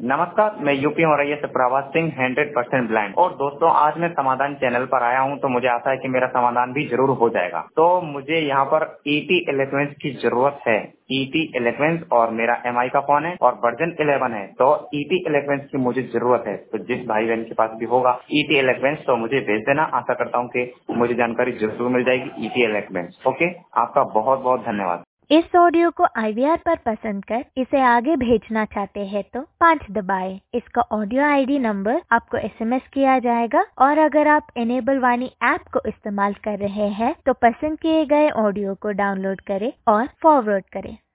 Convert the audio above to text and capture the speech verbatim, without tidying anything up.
नमस्कार, मैं यूपी मौरैया से Prabhat Singh, hundred percent blind. और दोस्तों, आज मैं समाधान चैनल पर आया हूं, तो मुझे आशा है कि मेरा समाधान भी जरूर हो जाएगा। तो मुझे यहाँ पर ईटी इलेक्ट्रॉनिक्स की जरूरत है। ईटी इलेक्ट्रॉनिक्स और मेरा एमआई का फोन है और वर्जन इलेवन है, तो ईटी इलेक्ट्रॉनिक्स की मुझे जरूरत है। तो जिस भाई बहन के पास भी होगा ईटी इलेक्ट्रॉनिक्स, तो मुझे भेज देना। आशा करता हूँ कि मुझे जानकारी जरूर मिल जाएगी ईटी इलेक्ट्रॉनिक्स। ओके, आपका बहुत बहुत धन्यवाद। इस ऑडियो को आई वी आर पर पसंद कर इसे आगे भेजना चाहते हैं तो पाँच दबाएं। इसका ऑडियो आईडी नंबर आपको एसएमएस किया जाएगा और अगर आप इनेबल वाणी ऐप को इस्तेमाल कर रहे हैं तो पसंद किए गए ऑडियो को डाउनलोड करें और फॉरवर्ड करें।